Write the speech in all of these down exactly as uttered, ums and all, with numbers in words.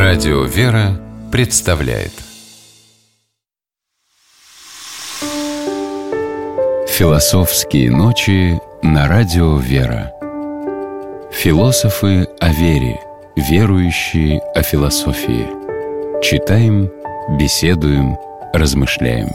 Радио «Вера» представляет Философские ночи на Радио «Вера». Философы о вере, верующие о философии. Читаем, беседуем, размышляем.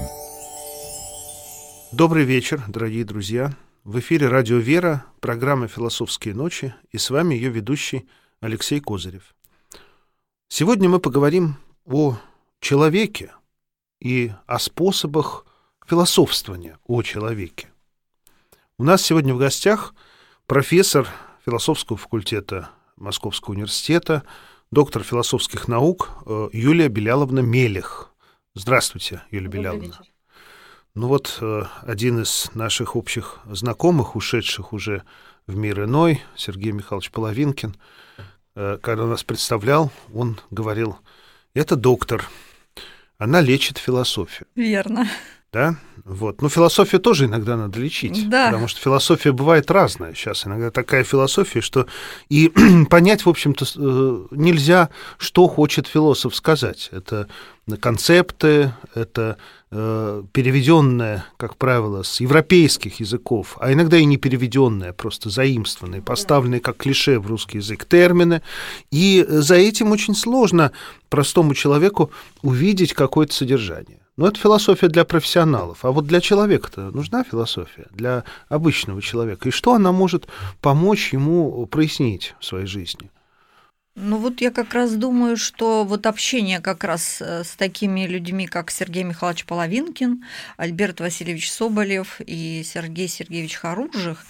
Добрый вечер, дорогие друзья. В эфире Радио «Вера», программа «Философские ночи», и с вами ее ведущий Алексей Козырев. Сегодня мы поговорим о человеке и о способах философствования о человеке. У нас сегодня в гостях профессор философского факультета Московского университета, доктор философских наук Юлия Беляловна Мелих. Здравствуйте, Юлия Беляловна. Ну вот один из наших общих знакомых, ушедших уже в мир иной, Сергей Михайлович Половинкин, когда нас представлял, он говорил: это доктор, она лечит философию. Верно. Да? Вот. Но философию тоже иногда надо лечить, да. Потому что философия бывает разная. Сейчас иногда такая философия, что и понять, в общем-то, нельзя, что хочет философ сказать. Это концепты, это э, переведенное, как правило, с европейских языков, а иногда и не переведенное, просто заимствованные, поставленные как клише в русский язык термины. И за этим очень сложно простому человеку увидеть какое-то содержание. Но это философия для профессионалов. А вот для человека-то нужна философия, для обычного человека. И что она может помочь ему прояснить в своей жизни? Ну вот я как раз думаю, что вот общение как раз с такими людьми, как Сергей Михайлович Половинкин, Альберт Васильевич Соболев и Сергей Сергеевич Харужих,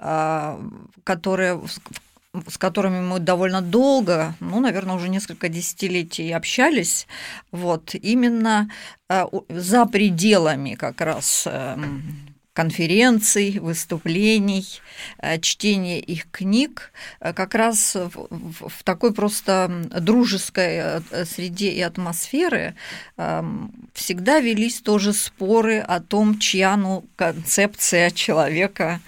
которые... с которыми мы довольно долго, ну, наверное, уже несколько десятилетий общались, вот, именно за пределами как раз конференций, выступлений, чтения их книг, как раз в, в такой просто дружеской среде и атмосфере всегда велись тоже споры о том, чья ну, концепция человека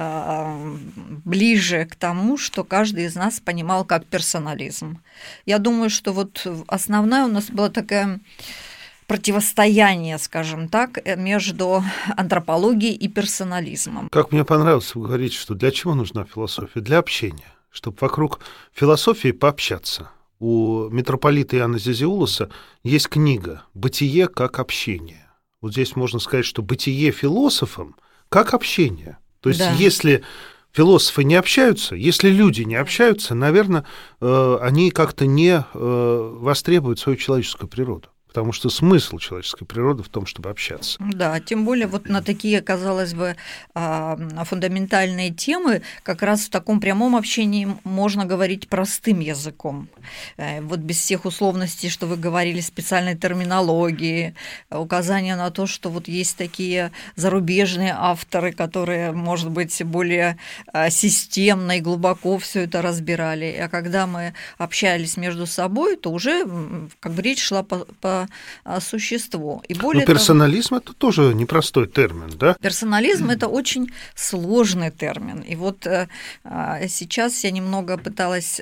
ближе к тому, что каждый из нас понимал как персонализм. Я думаю, что вот основная у нас была такая противостояние, скажем так, между антропологией и персонализмом. Как мне понравилось, вы говорите, что для чего нужна философия? Для общения, чтобы вокруг философии пообщаться. У митрополита Иоанна Зизиулоса есть книга «Бытие как общение». Вот здесь можно сказать, что бытие философом как общение. То есть да. Если философы не общаются, если люди не общаются, наверное, они как-то не востребуют свою человеческую природу. Потому что смысл человеческой природы в том, чтобы общаться. Да, тем более вот на такие, казалось бы, фундаментальные темы как раз в таком прямом общении можно говорить простым языком. Вот без всех условностей, что вы говорили, специальной терминологии, указания на то, что вот есть такие зарубежные авторы, которые, может быть, более системно и глубоко все это разбирали. А когда мы общались между собой, то уже как бы речь шла по, по существу. И более Но персонализм того, это тоже непростой термин, да? Персонализм это очень сложный термин. И вот сейчас я немного пыталась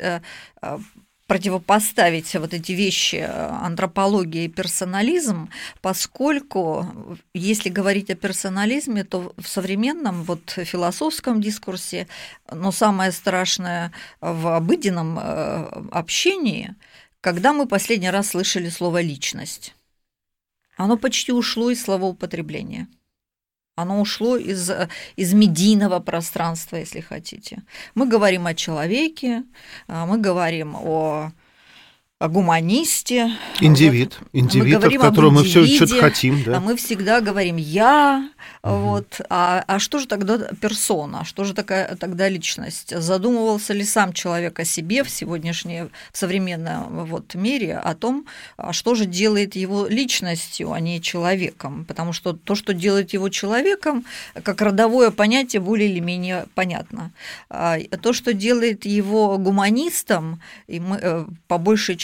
противопоставить вот эти вещи антропология и персонализм, поскольку если говорить о персонализме, то в современном вот философском дискурсе, но самое страшное в обыденном общении, когда мы последний раз слышали слово «личность». Оно почти ушло из словоупотребления. Оно ушло из, из медийного пространства, если хотите. Мы говорим о человеке, мы говорим о, о гуманисте. Индивид, вот. индивид, от которого мы все что-то хотим. Да? Мы всегда говорим «я». Угу. Вот. А, а что же тогда персона? Что же такая, тогда личность? Задумывался ли сам человек о себе в сегодняшнем, в современном вот, мире, о том, что же делает его личностью, а не человеком? Потому что то, что делает его человеком, как родовое понятие, более или менее понятно. А то, что делает его гуманистом, и мы, по большей части,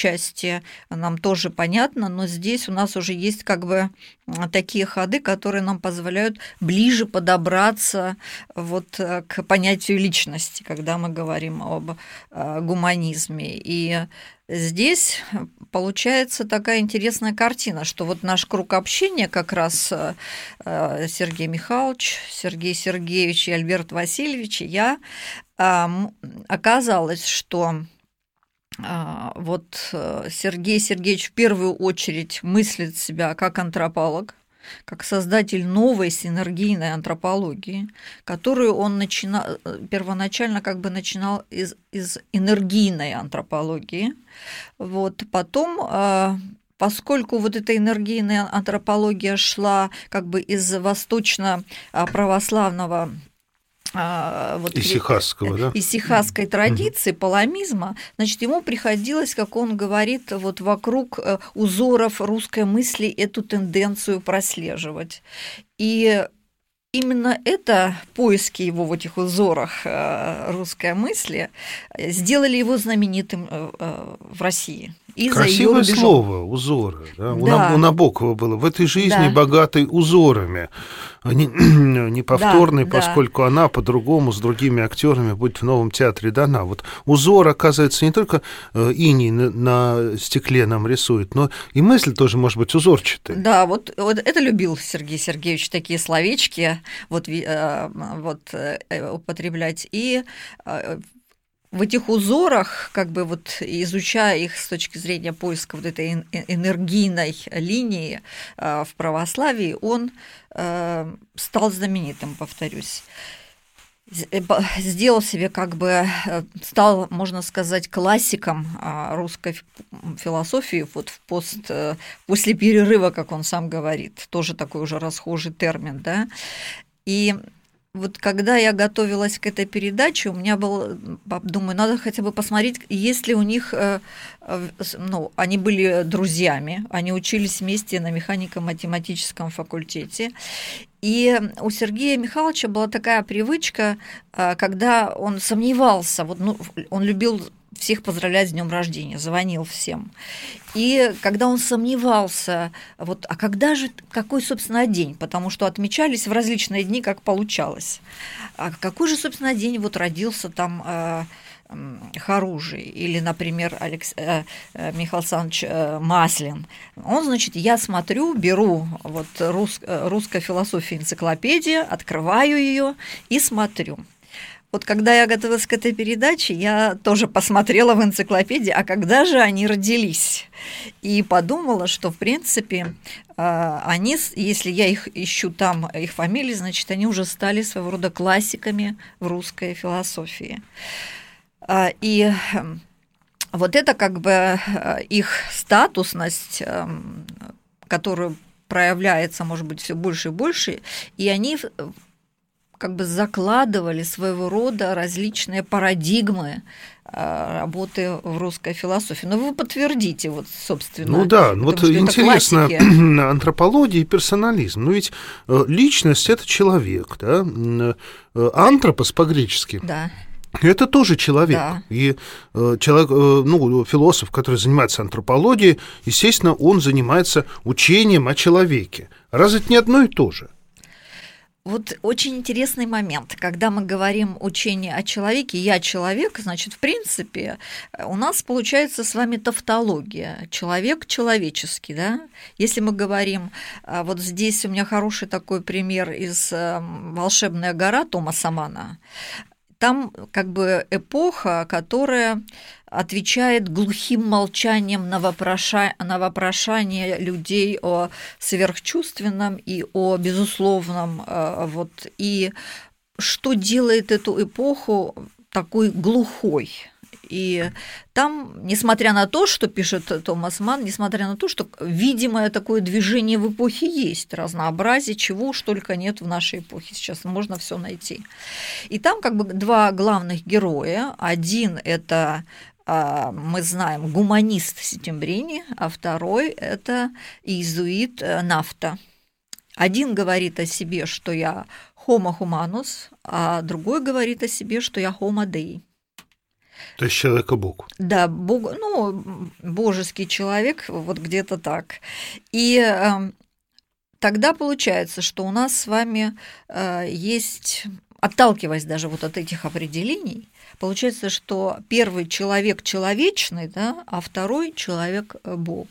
части нам тоже понятно, но здесь у нас уже есть как бы такие ходы, которые нам позволяют ближе подобраться вот к понятию личности, когда мы говорим об гуманизме. И здесь получается такая интересная картина, что вот наш круг общения как раз Сергей Михайлович, Сергей Сергеевич и Альберт Васильевич, и я, оказалось, что вот Сергей Сергеевич в первую очередь мыслит себя как антрополог, как создатель новой синергийной антропологии, которую он начинал, первоначально как бы начинал из, из энергийной антропологии. Вот, потом, поскольку вот эта энергийная антропология шла как бы из восточно-православного вот, исихасского, да? исихасской традиции, mm-hmm. паламизма, значит, ему приходилось, как он говорит, вот вокруг узоров русской мысли эту тенденцию прослеживать. И именно это, поиски его в этих узорах русской мысли, сделали его знаменитым в России. И красивое слово «узоры». Да? Да. У Набокова было «в этой жизни да. богатой узорами». Они неповторной, да, поскольку да. она по-другому с другими актерами будет в новом театре дана. Вот узор, оказывается, не только иней на, на стекле нам рисует, но и мысль тоже может быть узорчатой. Да, вот, вот это любил Сергей Сергеевич, такие словечки вот, вот, употреблять. И в этих узорах, как бы вот изучая их с точки зрения поиска вот этой энергийной линии в православии, он стал знаменитым, повторюсь. Сделал себе как бы, стал, можно сказать, классиком русской философии вот в пост, после перерыва, как он сам говорит, тоже такой уже расхожий термин, да, и вот когда я готовилась к этой передаче, у меня было, думаю, надо хотя бы посмотреть, есть ли у них, ну, они были друзьями, они учились вместе на механико-математическом факультете, и у Сергея Михайловича была такая привычка, когда он сомневался, вот, ну, он любил всех поздравлять с днем рождения, звонил всем. И когда он сомневался, вот, а когда же, какой, собственно, день, потому что отмечались в различные дни, как получалось. А какой же, собственно, день вот родился там э, э, Харужий или, например, Алекс, э, Михаил Александрович э, Маслин. Он, значит, я смотрю, беру вот рус, русская философия энциклопедия, открываю ее и смотрю. Вот когда я готовилась к этой передаче, я тоже посмотрела в энциклопедии, а когда же они родились? И подумала, что, в принципе, они, если я их ищу там, их фамилии, значит, они уже стали своего рода классиками в русской философии. И вот это как бы их статусность, которая проявляется, может быть, все больше и больше, и они как бы закладывали своего рода различные парадигмы работы в русской философии. Но вы подтвердите, вот, собственно. Ну да, вот интересно, антропология и персонализм. Ну ведь личность – это человек, да? Антропос по-гречески. Да. Это тоже человек. Да. И человек, ну, философ, который занимается антропологией, естественно, он занимается учением о человеке. Разве это не одно и то же? Вот очень интересный момент, когда мы говорим учение о человеке, я человек, значит, в принципе, у нас получается с вами тавтология, человек человеческий, да? Если мы говорим, вот здесь у меня хороший такой пример из «Волшебная гора» Томаса Манна, там как бы эпоха, которая отвечает глухим молчанием на, вопроша... на вопрошание людей о сверхчувственном и о безусловном. Вот. И что делает эту эпоху такой глухой? И там, несмотря на то, что пишет Томас Манн, несмотря на то, что видимое такое движение в эпохе есть, разнообразие, чего уж только нет в нашей эпохе, сейчас можно все найти. И там как бы два главных героя. Один – это, мы знаем, гуманист Сеттембрини, а второй – это иезуит Нафта. Один говорит о себе, что я homo humanus, а другой говорит о себе, что я homo dei. То есть человека-бог. Да, бог, ну, божеский человек, вот где-то так. И э, тогда получается, что у нас с вами э, есть, отталкиваясь даже вот от этих определений, получается, что первый человек человечный, да, а второй человек Бог.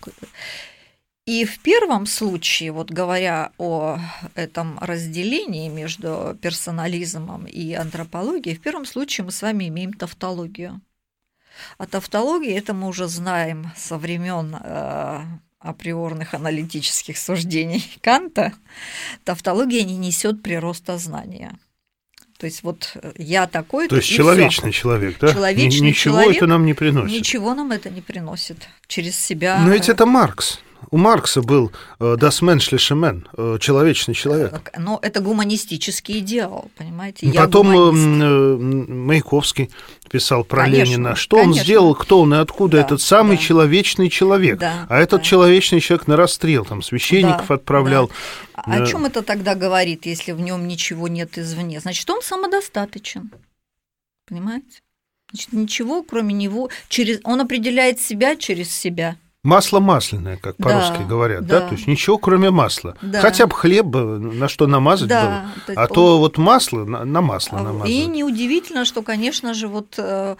И в первом случае, вот говоря о этом разделении между персонализмом и антропологией, в первом случае мы с вами имеем тавтологию. А тавтология, это мы уже знаем со времен э, априорных аналитических суждений Канта, тавтология не несет прироста знания. То есть вот я такой-то. То есть человечный всё. Человек, да? Человечный Ничего человек, это нам не приносит. Ничего нам это не приносит. Через себя. Но ведь это Маркс. У Маркса был «Das menschliche Mensch», человечный человек. Но это гуманистический идеал, понимаете? Я Потом гуманист. Маяковский писал про конечно, Ленина, что конечно. Он сделал, кто он и откуда, да, этот самый да. человечный человек. Да, а этот да. человечный человек на расстрел, там, священников да, отправлял. Да. О чем это тогда говорит, если в нем ничего нет извне? Значит, он самодостаточен, понимаете? Значит, ничего, кроме него, через... он определяет себя через себя. Масло масляное, как по-русски да, говорят, да. да, то есть ничего кроме масла. Да. Хотя бы хлеб на что намазать да, было, а он... то вот масло на, на масло намазать. И неудивительно, что, конечно же, вот то,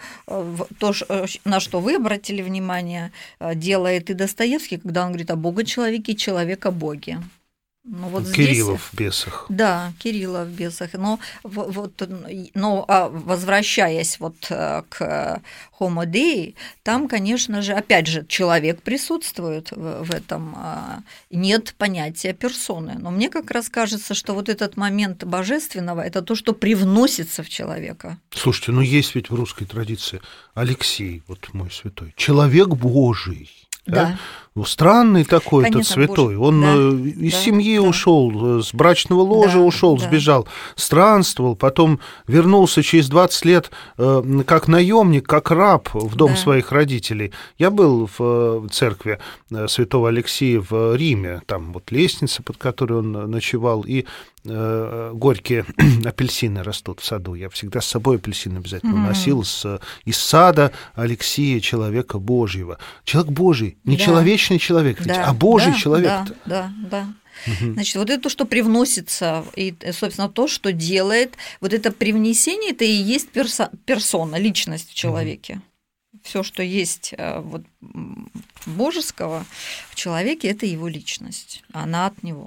на что вы обратили внимание, делает и Достоевский, когда он говорит о Бога-человеке и человека-боге. Ну, вот Кирилла здесь... в «Бесах». Да, Кирилла в «Бесах». Но, вот, но возвращаясь вот к Homo Dei, там, конечно же, опять же, человек присутствует в этом. Нет понятия персоны. Но мне как раз кажется, что вот этот момент божественного – это то, что привносится в человека. Слушайте, ну есть ведь в русской традиции Алексей, вот мой святой, человек Божий. Да. Да? Ну, странный такой этот святой. Боже. Он да, из да, семьи да. ушел, с брачного ложа да, ушел, да. сбежал, странствовал, потом вернулся через двадцать лет как наемник, как раб в дом да. своих родителей. Я был в церкви святого Алексея в Риме, там вот лестница, под которой он ночевал, и горькие апельсины растут в саду. Я всегда с собой апельсин обязательно mm-hmm. носил с, из сада Алексея, человека Божьего. Человек Божий, не да. человечный человек, ведь, да. а Божий да, человек. Да, да, да. Угу. Значит, вот это то, что привносится, и, собственно, то, что делает, вот это привнесение, это и есть перса, персона, личность в человеке. Угу. Все, что есть вот, божеского в человеке, это его личность, она от него.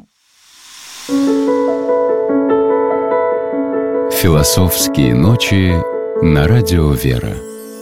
Философские ночи на радио «Вера».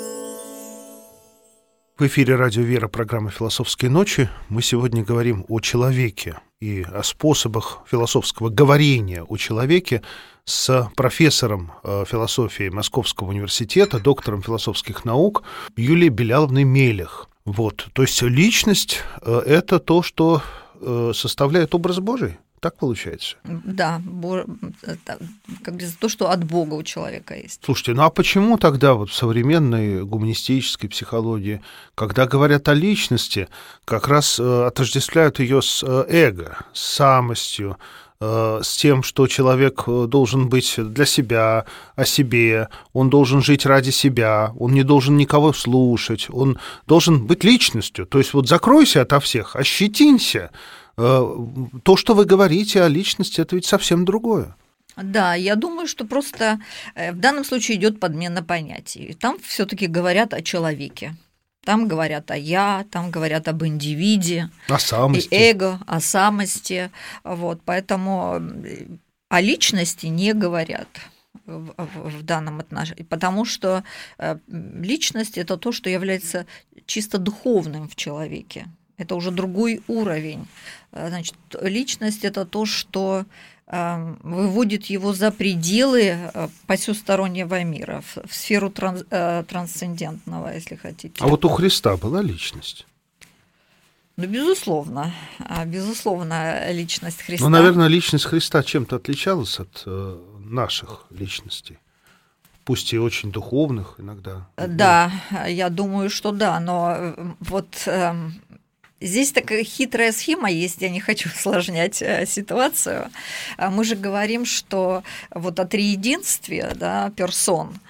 В эфире радио «Вера», программа «Философские ночи». Мы сегодня говорим о человеке и о способах философского говорения о человеке с профессором философии Московского университета, доктором философских наук Юлией Беляловной Мелих. Вот, то есть личность – это то, что составляет образ Божий. Так получается? Да, как бы то, что от Бога у человека есть. Слушайте, ну а почему тогда вот в современной гуманистической психологии, когда говорят о личности, как раз отождествляют ее с эго, с самостью, с тем, что человек должен быть для себя, о себе, он должен жить ради себя, он не должен никого слушать, он должен быть личностью. То есть вот закройся ото всех, ощетинься. То, что вы говорите о личности, это ведь совсем другое. Да, я думаю, что просто в данном случае идет подмена понятий. Там все-таки говорят о человеке. Там говорят о я, там говорят об индивиде, о самости. И эго, о самости. Вот, поэтому о личности не говорят в, в, в данном отношении, потому что личность – это то, что является чисто духовным в человеке. Это уже другой уровень. Значит, личность – это то, что выводит его за пределы посюстороннего мира, в сферу транс, трансцендентного, если хотите. А вот у Христа была личность? Ну, безусловно. Безусловно, личность Христа. Ну, наверное, личность Христа чем-то отличалась от наших личностей. Пусть и очень духовных иногда. Да, я думаю, что да, но вот... Здесь такая хитрая схема есть, я не хочу усложнять ситуацию. Мы же говорим, что вот о триединстве, да, персон,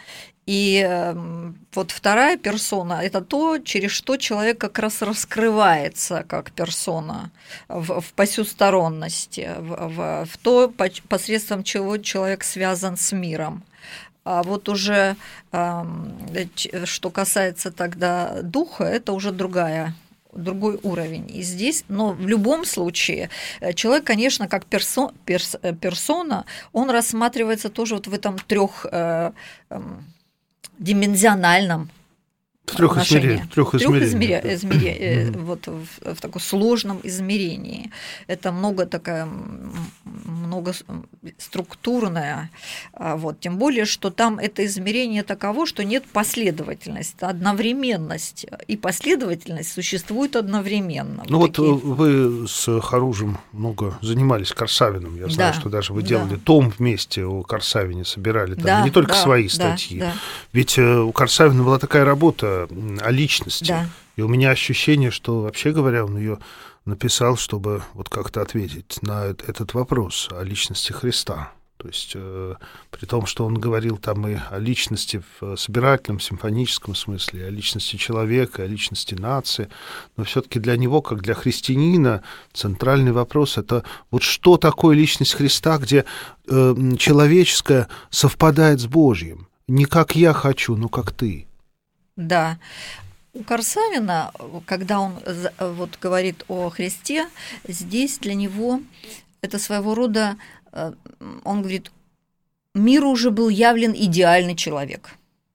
И вот вторая персона – это то, через что человек как раз раскрывается как персона в, в посюсторонности, в, в, в то, посредством чего человек связан с миром. А вот уже что касается тогда духа, это уже другая другой уровень. И здесь, но в любом случае, человек, конечно, как персо, перс, персона, он рассматривается тоже вот в этом трёхдимензиональном Трех измерениях. Трех измерениях. Трех измерениях. Mm-hmm. Вот в, в таком сложном измерении. Это много такая, много структурная. Вот. Тем более, что там это измерение таково, что нет последовательности, одновременность. И последовательность существует одновременно. Ну вот, вот вы с Харужем много занимались Корсавиным. Я знаю, да, что даже вы делали да. том вместе о Корсавине, собирали там да, не только да, свои статьи. Да, да. Ведь у Корсавина была такая работа о личности. Да. И у меня ощущение, что, вообще говоря, он ее написал, чтобы вот как-то ответить на этот вопрос о личности Христа. То есть, э, при том, что он говорил там и о личности в собирательном, симфоническом смысле, о личности человека, о личности нации, но все-таки для него, как для христианина, центральный вопрос — это вот что такое личность Христа, где э, человеческое совпадает с Божьим. Не как я хочу, но как ты. Да. У Корсавина, когда он вот говорит о Христе, здесь для него это своего рода, он говорит, миру уже был явлен идеальный человек.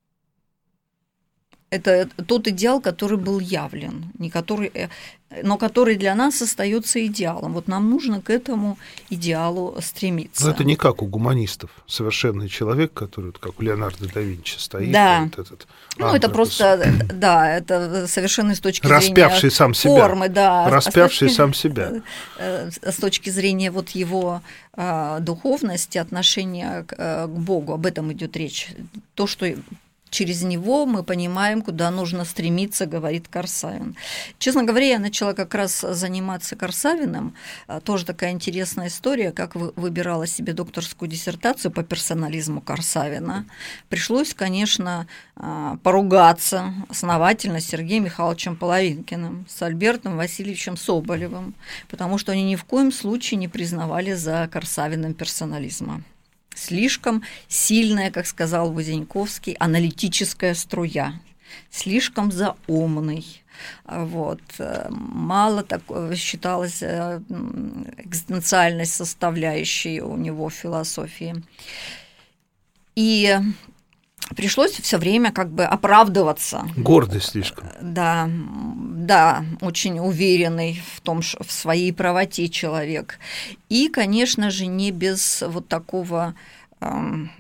Это тот идеал, который был явлен, не который, но который для нас остается идеалом. Вот нам нужно к этому идеалу стремиться. Но это не как у гуманистов. Совершенный человек, который, как у Леонардо да Винчи, стоит. Да. Вот этот, ну, а, это просто, да, это совершенно с точки распявший зрения сам себя. формы, да. Распявший а сам себя. С точки зрения вот его духовности, отношения к Богу, об этом идет речь. То, что через него мы понимаем, куда нужно стремиться, говорит Корсавин. Честно говоря, я начала как раз заниматься Корсавиным. Тоже такая интересная история, как выбирала себе докторскую диссертацию по персонализму Корсавина. Пришлось, конечно, поругаться основательно с Сергеем Михайловичем Половинкиным, с Альбертом Васильевичем Соболевым, потому что они ни в коем случае не признавали за Корсавиным персонализма. Слишком сильная, как сказал Возеньковский, аналитическая струя, слишком заумный. Вот. Мало такого считалось экзистенциальность составляющей у него в философии. И пришлось все время как бы оправдываться. Гордый слишком. Да, да, очень уверенный в том, что в своей правоте человек. И, конечно же, не без вот такого эм,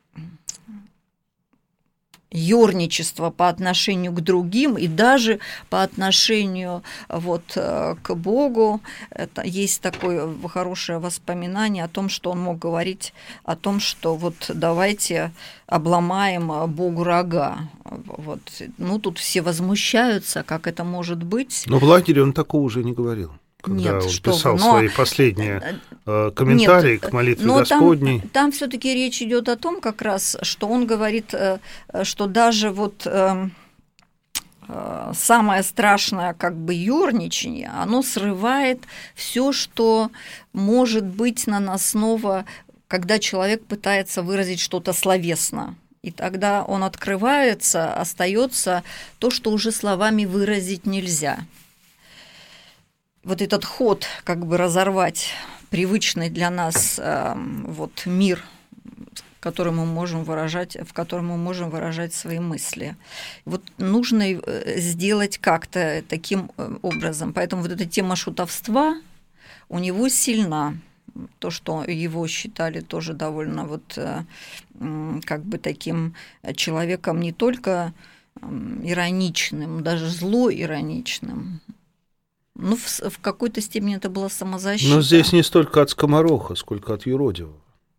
ёрничества по отношению к другим и даже по отношению вот к Богу. Это есть такое хорошее воспоминание о том, что он мог говорить о том, что вот давайте обломаем Богу рога. Вот. Ну, тут все возмущаются, как это может быть. Но в лагере он такого уже не говорил. Когда Нет, он что писал вы, но... свои последние э, комментарии Нет, к молитве но Господней. Там, там все-таки речь идет о том, как раз, что он говорит, что даже вот э, э, самое страшное, как бы ёрничание, оно срывает все, что может быть наносного, когда человек пытается выразить что-то словесно. И тогда он открывается, остается то, что уже словами выразить нельзя. Вот этот ход, как бы разорвать привычный для нас э, вот, мир, который мы можем выражать, в котором мы можем выражать свои мысли. Вот нужно сделать как-то таким образом. Поэтому вот эта тема шутовства у него сильна. То, что его считали тоже довольно вот, э, как бы таким человеком не только ироничным, даже зло ироничным. Ну, в, в какой-то степени это была самозащита. Но здесь не столько от скомороха, сколько от юродивого.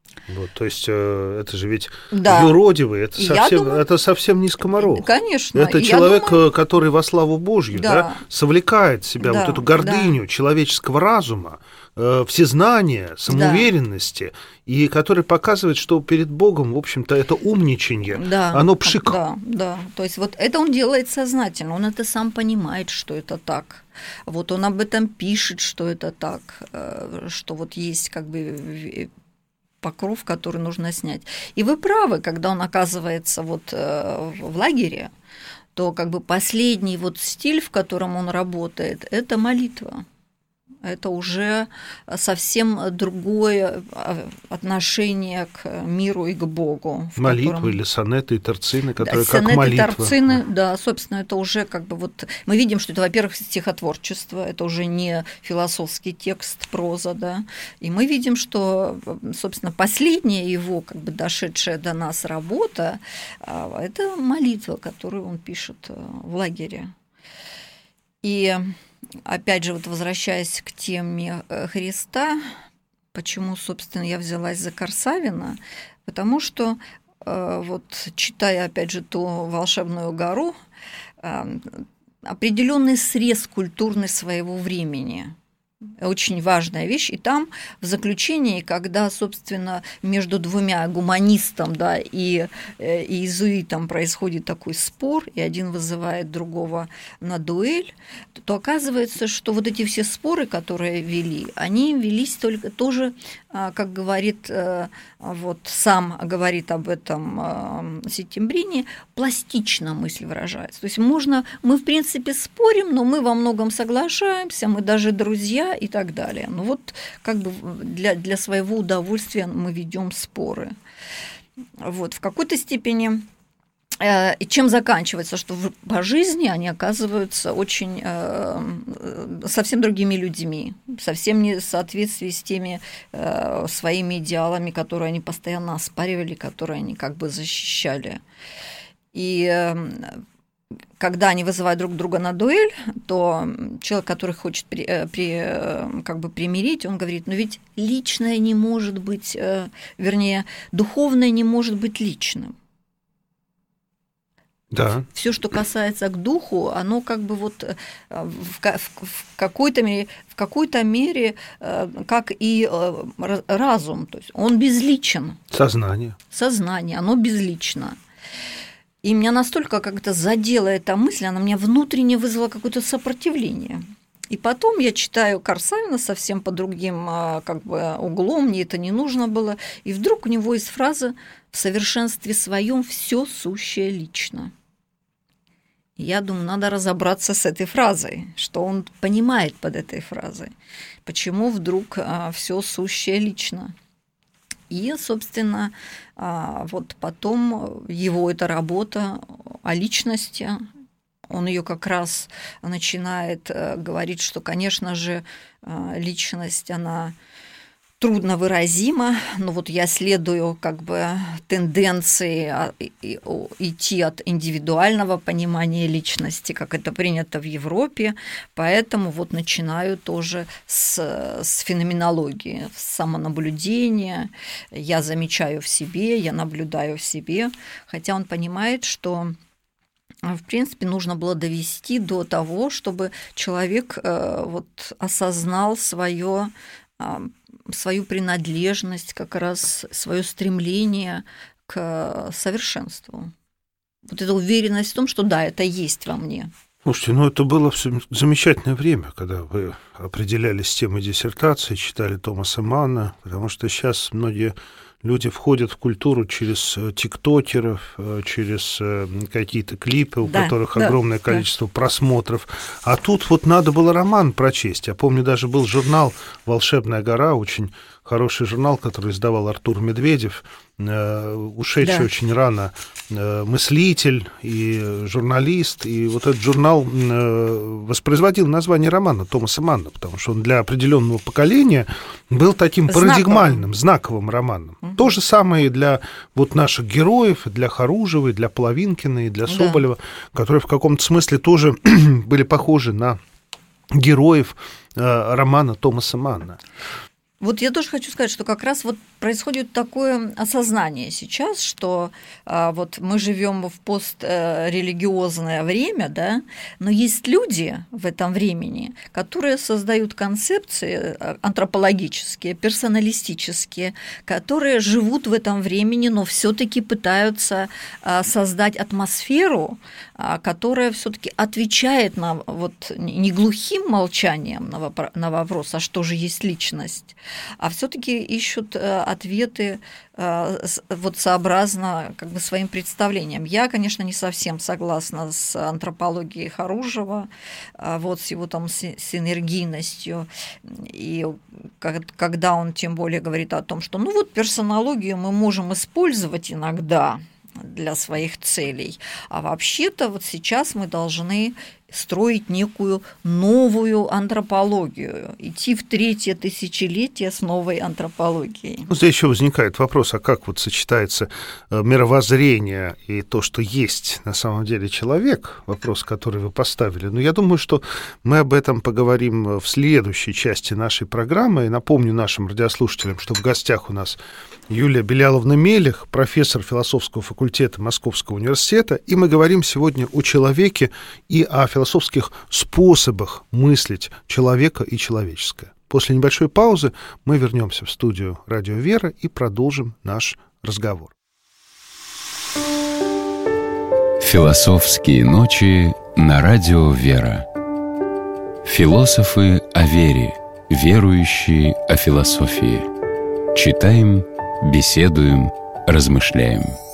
Вот, то есть это же ведь да. юродивый, это совсем, думаю, это совсем не скоморох. Конечно. Это человек, думаю, который во славу Божью, да. Да, совлекает в себя да, вот эту гордыню да. человеческого разума, э, всезнания, самоуверенности, да. и который показывает, что перед Богом, в общем-то, это умничанье, да. оно пшик. Да, да, то есть вот это он делает сознательно, он это сам понимает, что это так. Вот он об этом пишет, что это так, что вот есть как бы покров, который нужно снять. И вы правы, когда он оказывается вот в лагере, то как бы последний вот стиль, в котором он работает, это молитва. Это уже совсем другое отношение к миру и к Богу. Молитвы котором... или сонеты и терцины, которые да, как сонеты, молитва. Торцины, да, собственно, это уже как бы вот... Мы видим, что это, во-первых, стихотворчество, это уже не философский текст, проза, да, и мы видим, что, собственно, последняя его, как бы дошедшая до нас работа, это молитва, которую он пишет в лагере. И... Опять же, вот возвращаясь к теме Христа, почему, собственно, я взялась за Корсавина, потому что, вот читая, опять же, ту «Волшебную гору», определенный срез культурный своего времени. Очень важная вещь. И там в заключении, когда, собственно, между двумя гуманистом, да, и, и иезуитом происходит такой спор, и один вызывает другого на дуэль, то оказывается, что вот эти все споры, которые вели, они велись только тоже, как говорит, вот сам говорит об этом Сеттембрини, пластично мысль выражается. То есть можно, мы в принципе спорим, но мы во многом соглашаемся, мы даже друзья, и так далее. Ну вот как бы для, для своего удовольствия мы ведем споры. Вот в какой-то степени э, чем заканчивается, что в, по жизни они оказываются очень э, совсем другими людьми, совсем не в соответствии с теми э, своими идеалами, которые они постоянно оспаривали, которые они как бы защищали. И э, когда они вызывают друг друга на дуэль, то человек, который хочет при, при, как бы примирить, он говорит, ну ведь личное не может быть, вернее, духовное не может быть личным. Да. Все, что касается к духу, оно как бы вот в, в, какой-то мере, в какой-то мере, как и разум, то есть он безличен. Сознание. Сознание, оно безлично. И меня настолько как-то задела эта мысль, она меня внутренне вызвала какое-то сопротивление. И потом я читаю Корсавина совсем по другим как бы, углом, мне это не нужно было, и вдруг у него есть фраза «в совершенстве своем все сущее лично». И я думаю, надо разобраться с этой фразой, что он понимает под этой фразой, почему вдруг все сущее лично. И, собственно, вот потом его эта работа о личности, он ее как раз начинает говорить, что, конечно же, личность, она трудно выразима, но вот я следую как бы тенденции идти от индивидуального понимания личности, как это принято в Европе, поэтому вот начинаю тоже с, с феноменологии, с самонаблюдения, я замечаю в себе, я наблюдаю в себе, хотя он понимает, что в принципе нужно было довести до того, чтобы человек вот осознал свое свою принадлежность, как раз свое стремление к совершенству. Вот эта уверенность в том, что да, это есть во мне. Слушайте, ну это было замечательное время, когда вы определялись с темой диссертации, читали Томаса Манна, потому что сейчас многие люди входят в культуру через тиктокеров, через какие-то клипы, у да, которых да, огромное количество да. просмотров. А тут вот надо было роман прочесть. Я помню, даже был журнал «Волшебная гора», очень хороший журнал, который издавал Артур Медведев, ушедший да. очень рано мыслитель и журналист. И вот этот журнал воспроизводил название романа Томаса Манна, потому что он для определенного поколения был таким парадигмальным, знаковым, знаковым романом. Угу. То же самое и для вот наших героев, для Харужева, и для Половинкина, и для Соболева, да. которые в каком-то смысле тоже были похожи на героев романа Томаса Манна. Вот я тоже хочу сказать, что как раз вот происходит такое осознание сейчас, что а, вот мы живем в пострелигиозное время, да, но есть люди в этом времени, которые создают концепции антропологические, персоналистические, которые живут в этом времени, но все-таки пытаются а, создать атмосферу, а, которая все-таки отвечает на вот не глухим молчанием на, вопро- на вопрос, а что же есть личность, а все-таки ищут ответы вот сообразно как бы своим представлениям. Я, конечно, не совсем согласна с антропологией Харужева, вот с его там синергийностью, и когда он тем более говорит о том, что ну вот персонологию мы можем использовать иногда для своих целей, а вообще-то вот сейчас мы должны строить некую новую антропологию, идти в третье тысячелетие с новой антропологией. Ну, здесь еще возникает вопрос, а как вот сочетается мировоззрение и то, что есть на самом деле человек, вопрос, который вы поставили. Но я думаю, что мы об этом поговорим в следующей части нашей программы. И напомню нашим радиослушателям, что в гостях у нас Юлия Беляловна-Мелих, профессор философского факультета Московского университета, и мы говорим сегодня о человеке и о философских способах мыслить человека и человеческое. После небольшой паузы мы вернемся в студию «Радио Вера» и продолжим наш разговор. Философские ночи на Радио Вера. Философы о вере, верующие о философии. Читаем, беседуем, размышляем.